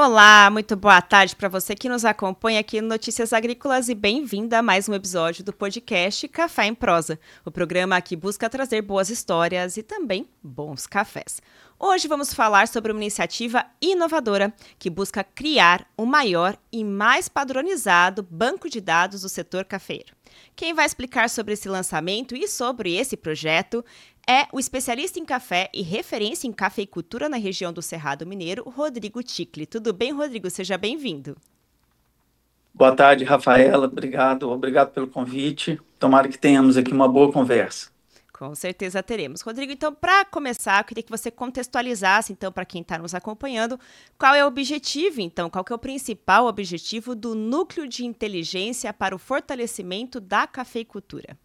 Olá, muito boa tarde para você que nos acompanha aqui no Notícias Agrícolas e bem-vinda a mais um episódio do podcast Café em Prosa, o programa que busca trazer boas histórias e também bons cafés. Hoje vamos falar sobre uma iniciativa inovadora que busca criar o maior e mais padronizado banco de dados do setor cafeiro. Quem vai explicar sobre esse lançamento e sobre esse projeto é o especialista em café e referência em cafeicultura na região do Cerrado Mineiro, Rodrigo Ticli. Tudo bem, Rodrigo? Seja bem-vindo. Boa tarde, Rafaela. Obrigado pelo convite. Tomara que tenhamos aqui uma boa conversa. Com certeza teremos. Rodrigo, então, para começar, eu queria que você contextualizasse, então, para quem está nos acompanhando, qual é o objetivo, então, qual que é o principal objetivo do Núcleo de Inteligência para o Fortalecimento da Cafeicultura?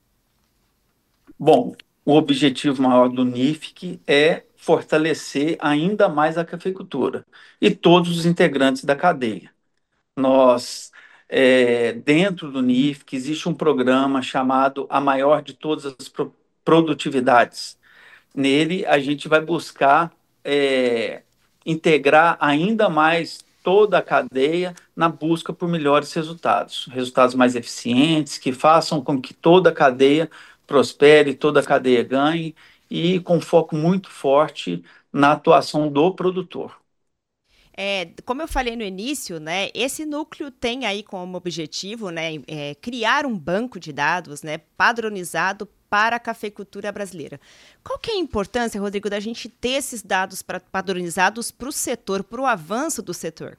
Bom, o objetivo maior do NIFC é fortalecer ainda mais a cafeicultura e todos os integrantes da cadeia. Dentro do NIFC, existe um programa chamado A Maior de Todas as Produtividades. Nele, a gente vai buscar integrar ainda mais toda a cadeia na busca por melhores resultados, resultados mais eficientes, que façam com que toda a cadeia prospere, toda a cadeia ganhe, e com foco muito forte na atuação do produtor. Como eu falei no início, né, esse núcleo tem aí como objetivo, né, criar um banco de dados, né, padronizado para a cafeicultura brasileira. Qual que é a importância, Rodrigo, da gente ter esses dados padronizados para o setor, para o avanço do setor?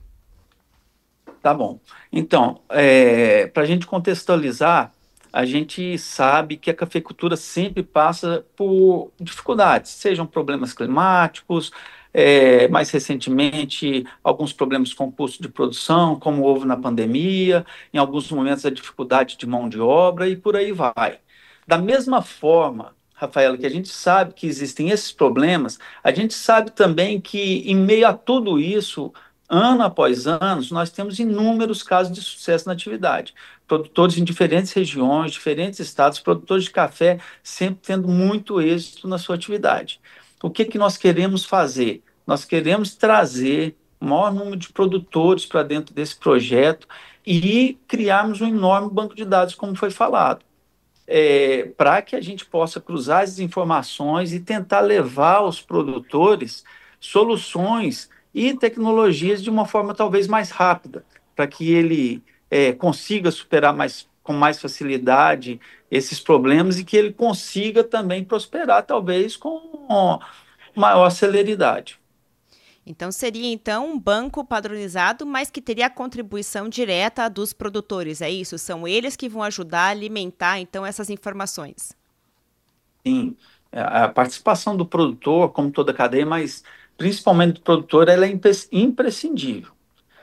Tá bom. Então, para a gente contextualizar, a gente sabe que a cafeicultura sempre passa por dificuldades, sejam problemas climáticos, mais recentemente, alguns problemas com o custo de produção, como houve na pandemia, em alguns momentos a dificuldade de mão de obra e por aí vai. Da mesma forma, Rafaela, que a gente sabe que existem esses problemas, a gente sabe também que, em meio a tudo isso, ano após ano, nós temos inúmeros casos de sucesso na atividade. Produtores em diferentes regiões, diferentes estados, produtores de café sempre tendo muito êxito na sua atividade. O que nós queremos fazer? Nós queremos trazer o maior número de produtores para dentro desse projeto e criarmos um enorme banco de dados, como foi falado, para que a gente possa cruzar as informações e tentar levar aos produtores soluções e tecnologias de uma forma talvez mais rápida, para que ele consiga superar com mais facilidade esses problemas e que ele consiga também prosperar, talvez com maior celeridade. Então, seria um banco padronizado, mas que teria a contribuição direta dos produtores, é isso? São eles que vão ajudar a alimentar, então, essas informações. Sim, a participação do produtor, como toda cadeia, mas principalmente do produtor, ela é imprescindível.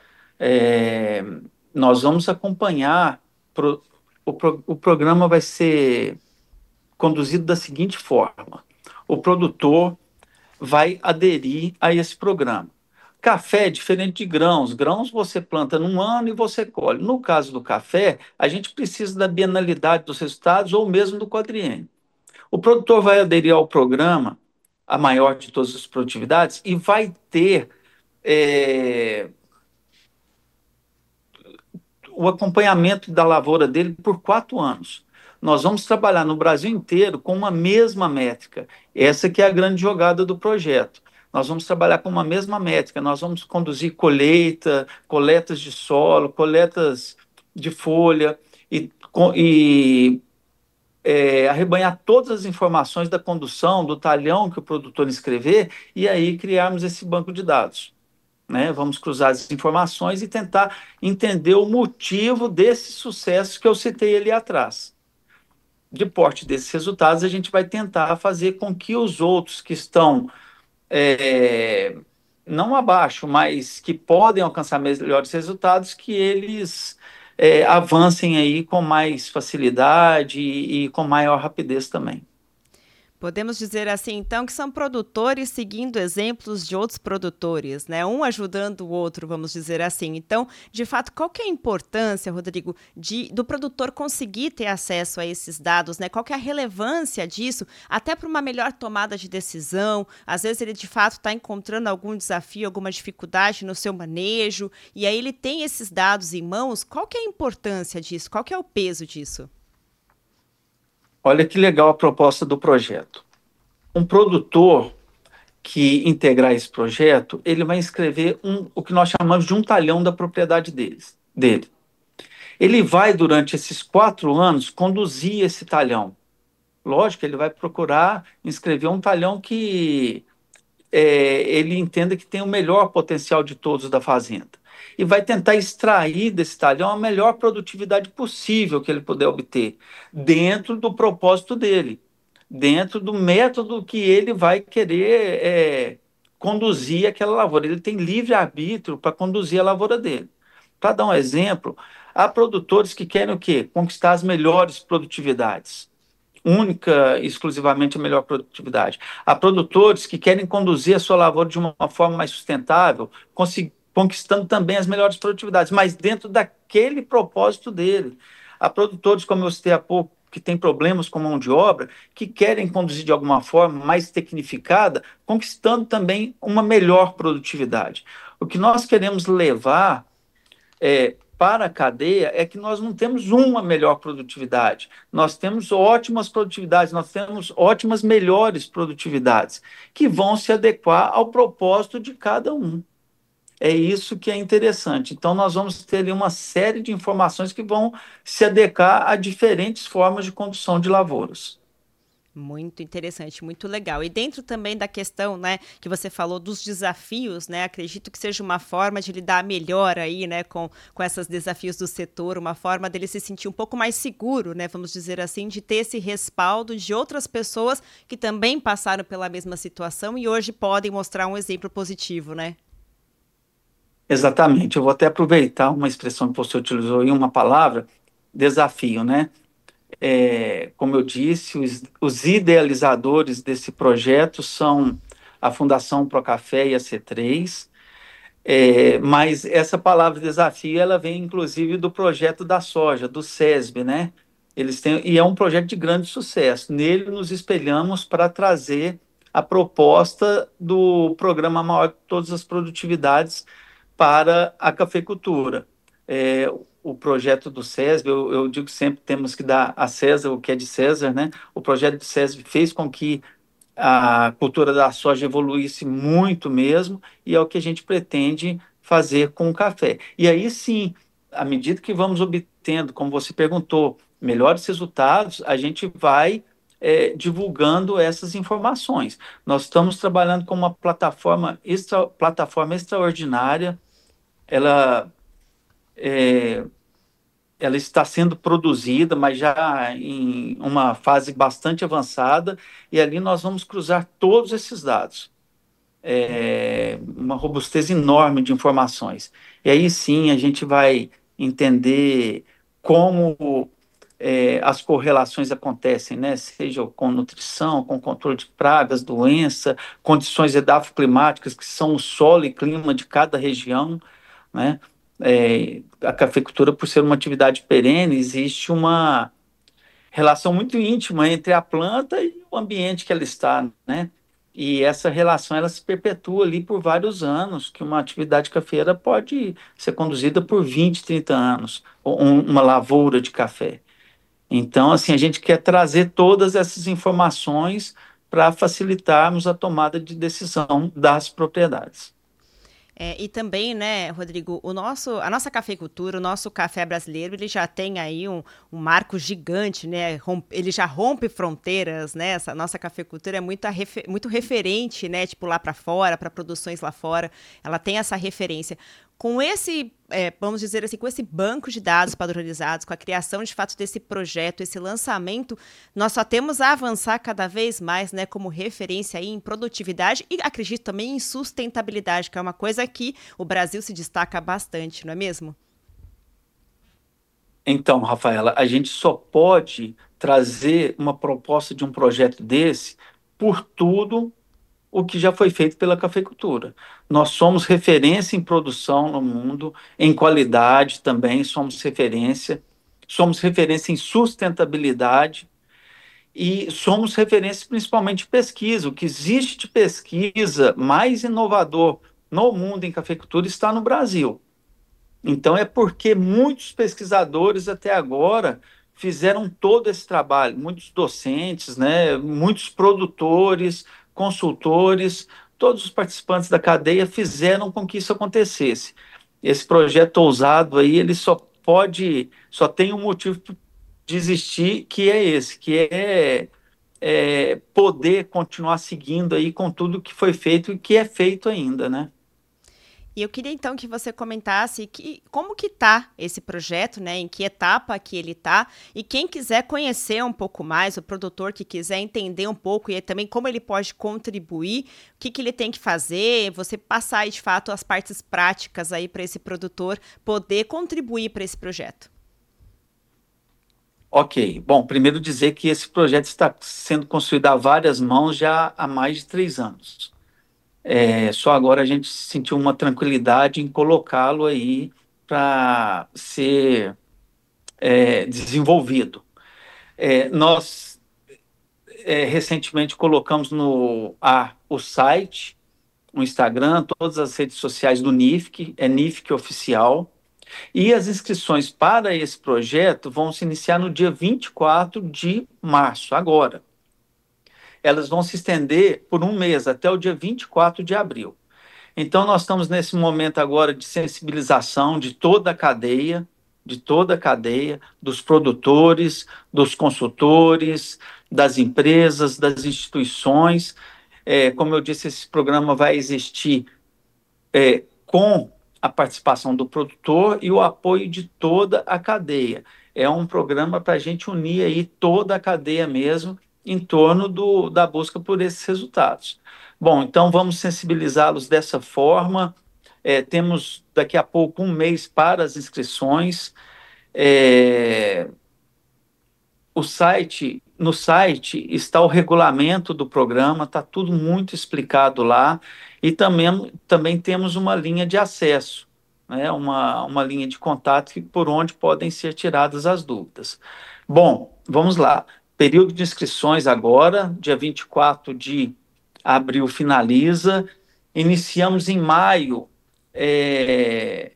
É, Nós vamos acompanhar, o programa vai ser conduzido da seguinte forma: o produtor vai aderir a esse programa. Café é diferente de grãos. Grãos você planta num ano e você colhe. No caso do café, a gente precisa da bienalidade dos resultados ou mesmo do quadriênio. O produtor vai aderir ao programa, a maior de todas as produtividades, e vai ter é, o acompanhamento da lavoura dele por 4 anos. Nós vamos trabalhar no Brasil inteiro com uma mesma métrica. Essa que é a grande jogada do projeto. Nós vamos trabalhar com uma mesma métrica. Nós vamos conduzir coletas de solo, coletas de folha e arrebanhar todas as informações da condução, do talhão que o produtor escrever, e aí criarmos esse banco de dados, né? Vamos cruzar as informações e tentar entender o motivo desses sucessos que eu citei ali atrás. De porte desses resultados, a gente vai tentar fazer com que os outros que estão é, não abaixo, mas que podem alcançar melhores resultados, que eles avancem aí com mais facilidade e com maior rapidez também. Podemos dizer assim, então, que são produtores seguindo exemplos de outros produtores, né? Um ajudando o outro, vamos dizer assim. Então, de fato, qual que é a importância, Rodrigo, do produtor conseguir ter acesso a esses dados, né? Qual que é a relevância disso, até para uma melhor tomada de decisão? Às vezes ele, de fato, está encontrando algum desafio, alguma dificuldade no seu manejo, e aí ele tem esses dados em mãos. Qual que é a importância disso? Qual que é o peso disso? Olha que legal a proposta do projeto. Um produtor que integrar esse projeto, ele vai inscrever o que nós chamamos de um talhão da propriedade dele. Ele vai, durante esses 4 anos, conduzir esse talhão. Lógico, ele vai procurar inscrever um talhão que ele entenda que tem o melhor potencial de todos da fazenda. E vai tentar extrair desse talhão a melhor produtividade possível que ele puder obter, dentro do propósito dele, dentro do método que ele vai querer conduzir aquela lavoura. Ele tem livre-arbítrio para conduzir a lavoura dele. Para dar um exemplo, há produtores que querem o quê? Conquistar as melhores produtividades, única, exclusivamente a melhor produtividade. Há produtores que querem conduzir a sua lavoura de uma forma mais sustentável, conquistando também as melhores produtividades, mas dentro daquele propósito dele. Há produtores, como eu citei há pouco, que têm problemas com mão de obra, que querem conduzir de alguma forma mais tecnificada, conquistando também uma melhor produtividade. O que nós queremos levar para a cadeia é que nós não temos uma melhor produtividade, nós temos ótimas produtividades, nós temos ótimas melhores produtividades, que vão se adequar ao propósito de cada um. É isso que é interessante. Então, nós vamos ter ali uma série de informações que vão se adequar a diferentes formas de condução de lavouras. Muito interessante, muito legal. E dentro também da questão, né, que você falou dos desafios, né, acredito que seja uma forma de lidar melhor aí, né, com esses desafios do setor, uma forma dele se sentir um pouco mais seguro, né, vamos dizer assim, de ter esse respaldo de outras pessoas que também passaram pela mesma situação e hoje podem mostrar um exemplo positivo, né? Exatamente. Eu vou até aproveitar uma expressão que você utilizou em uma palavra, desafio, né? Como eu disse, os idealizadores desse projeto são a Fundação Procafé e a C3, mas essa palavra desafio ela vem inclusive do projeto da soja, do SESB, né? E é um projeto de grande sucesso. Nele nos espelhamos para trazer a proposta do programa maior de todas as produtividades para a cafeicultura. O projeto do SESB, eu digo sempre, temos que dar a César o que é de César, né? O projeto do SESB fez com que a cultura da soja evoluísse muito mesmo, e é o que a gente pretende fazer com o café. E aí sim, à medida que vamos obtendo, como você perguntou, melhores resultados, a gente vai divulgando essas informações. Nós estamos trabalhando com uma plataforma extraordinária. Ela ela está sendo produzida, mas já em uma fase bastante avançada, e ali nós vamos cruzar todos esses dados. Uma robustez enorme de informações. E aí sim a gente vai entender como as correlações acontecem, né? Seja com nutrição, com controle de pragas, doença, condições edafoclimáticas, que são o solo e clima de cada região, né? A cafeicultura, por ser uma atividade perene, existe uma relação muito íntima entre a planta e o ambiente que ela está, né? E essa relação ela se perpetua ali por vários anos, que uma atividade cafeira pode ser conduzida por 20, 30 anos, ou uma lavoura de café. Então, assim, a gente quer trazer todas essas informações para facilitarmos a tomada de decisão das propriedades. E também, né, Rodrigo, a nossa cafeicultura, o nosso café brasileiro, ele já tem aí um marco gigante, né? Ele já rompe fronteiras, né? Essa nossa cafeicultura é muito referente, né? Tipo lá para fora, para produções lá fora, ela tem essa referência. Com esse, vamos dizer assim, com esse banco de dados padronizados, com a criação de fato desse projeto, esse lançamento, nós só temos a avançar cada vez mais, né, como referência aí em produtividade e acredito também em sustentabilidade, que é uma coisa que o Brasil se destaca bastante, não é mesmo? Então, Rafaela, a gente só pode trazer uma proposta de um projeto desse por tudo o que já foi feito pela cafeicultura. Nós somos referência em produção no mundo, em qualidade também somos referência em sustentabilidade e somos referência principalmente em pesquisa. O que existe de pesquisa mais inovador no mundo em cafeicultura está no Brasil. Então, é porque muitos pesquisadores até agora fizeram todo esse trabalho, muitos docentes, né, muitos produtores, consultores, todos os participantes da cadeia fizeram com que isso acontecesse. Esse projeto ousado aí, ele só tem um motivo de existir, que é esse, poder continuar seguindo aí com tudo que foi feito e que é feito ainda, né? E eu queria então que você comentasse como que tá esse projeto, né? Em que etapa que ele tá, e quem quiser conhecer um pouco mais, o produtor que quiser entender um pouco e também como ele pode contribuir, o que ele tem que fazer, você passar aí, de fato as partes práticas aí para esse produtor poder contribuir para esse projeto. Ok, bom, primeiro dizer que esse projeto está sendo construído a várias mãos já há mais de 3 anos. Só agora a gente sentiu uma tranquilidade em colocá-lo aí para ser desenvolvido. Nós recentemente colocamos no ar o site, o Instagram, todas as redes sociais do NIFC, é NIFC Oficial, e as inscrições para esse projeto vão se iniciar no dia 24 de março, agora. Elas vão se estender por um mês, até o dia 24 de abril. Então, nós estamos nesse momento agora de sensibilização de toda a cadeia, dos produtores, dos consultores, das empresas, das instituições. Como eu disse, esse programa vai existir com a participação do produtor e o apoio de toda a cadeia. É um programa para a gente unir aí toda a cadeia mesmo em torno da busca por esses resultados. Bom, então vamos sensibilizá-los dessa forma. Temos daqui a pouco um mês para as inscrições. É, no site está o regulamento do programa, está tudo muito explicado lá, e também temos uma linha de acesso, né, uma linha de contato por onde podem ser tiradas as dúvidas. Bom, vamos lá. Período de inscrições agora, dia 24 de abril finaliza, iniciamos em maio, é,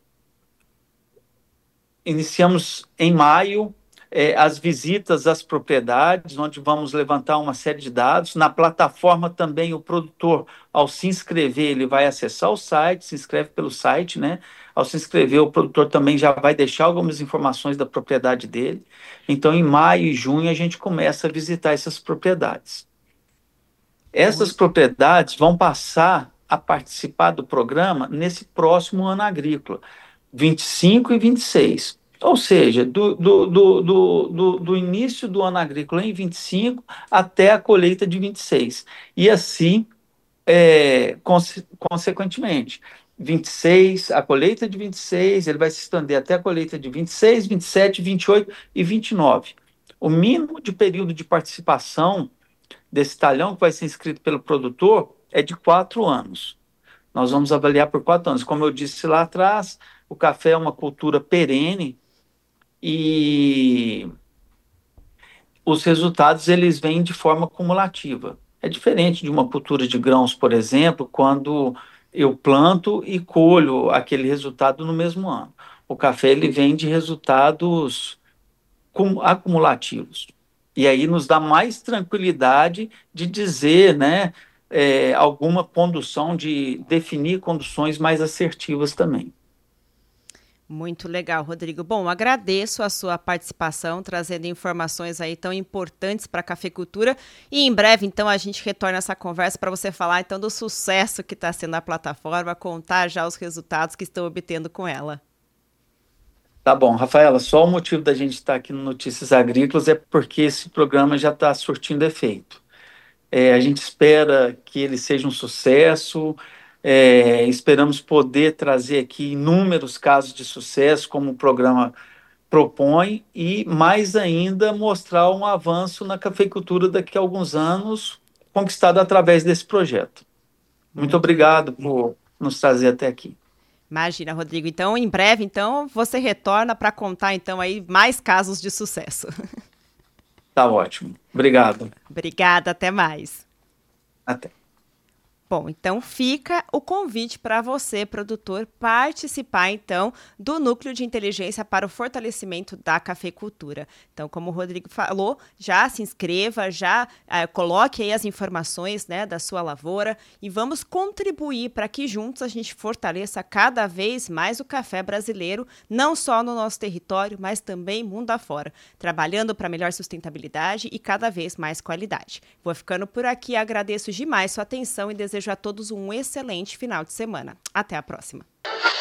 iniciamos em maio as visitas às propriedades, onde vamos levantar uma série de dados. Na plataforma também o produtor, ao se inscrever, ele vai acessar o site, se inscreve pelo site, né? Ao se inscrever, o produtor também já vai deixar algumas informações da propriedade dele. Então, em maio e junho, a gente começa a visitar essas propriedades. Essas Muito. propriedades vão passar a participar do programa nesse próximo ano agrícola, 25 e 26. Ou seja, do início do ano agrícola em 25 até a colheita de 26. E assim, consequentemente, 26, a colheita de 26, ele vai se estender até a colheita de 26, 27, 28 e 29. O mínimo de período de participação desse talhão que vai ser inscrito pelo produtor é de 4 anos. Nós vamos avaliar por 4 anos. Como eu disse lá atrás, o café é uma cultura perene e os resultados eles vêm de forma cumulativa. É diferente de uma cultura de grãos, por exemplo, quando eu planto e colho aquele resultado no mesmo ano. O café ele vem de resultados acumulativos. E aí nos dá mais tranquilidade de dizer, né, alguma condução, de definir conduções mais assertivas também. Muito legal, Rodrigo. Bom, agradeço a sua participação, trazendo informações aí tão importantes para a cafeicultura. E em breve, então, a gente retorna essa conversa para você falar, então, do sucesso que está sendo a plataforma, contar já os resultados que estão obtendo com ela. Tá bom, Rafaela, só o motivo da gente estar aqui no Notícias Agrícolas é porque esse programa já está surtindo efeito. A gente espera que ele seja um sucesso, esperamos poder trazer aqui inúmeros casos de sucesso, como o programa propõe e, mais ainda, mostrar um avanço na cafeicultura daqui a alguns anos, conquistado através desse projeto. Muito Muito obrigado por nos trazer até aqui. Imagina, Rodrigo. Então, em breve, então, você retorna para contar, então, aí mais casos de sucesso. Tá ótimo. Obrigado. Obrigada, até mais. Até. Bom, então fica o convite para você, produtor, participar então do Núcleo de Inteligência para o Fortalecimento da Cafeicultura. Então, como o Rodrigo falou, já se inscreva, já coloque aí as informações, né, da sua lavoura e vamos contribuir para que juntos a gente fortaleça cada vez mais o café brasileiro, não só no nosso território, mas também mundo afora, trabalhando para melhor sustentabilidade e cada vez mais qualidade. Vou ficando por aqui, agradeço demais sua atenção e desejo a todos um excelente final de semana. Até a próxima!